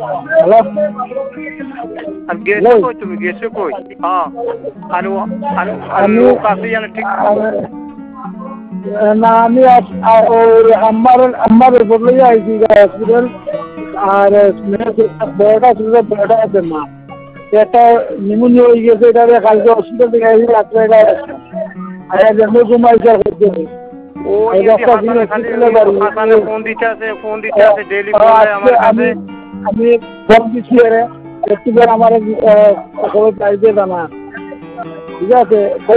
hello আর গেছো hello কই তুমি গেছো কই হ্যাঁ আর আর আমি লোক আছে জানে ঠিক না আমি ওই আমার উপর লইয়া আইছি হসপিটাল আর বড়টা ছিল বড়টা আছে মা একটা নিমোনিয়া হয়ে গেছে এটা কালকে হসপিটাল থেকে আইছি রাত্রে আর জন্ম ঘুমাইছে ও ইয়ে হাসানে খালি হাসানে ফোন দিতে আছে ডেইলি ফোন দেয় আজকে আমার কাছে আমি ফোন দিচ্ছি একটু আমার খবর পাইছে না ঠিক আছে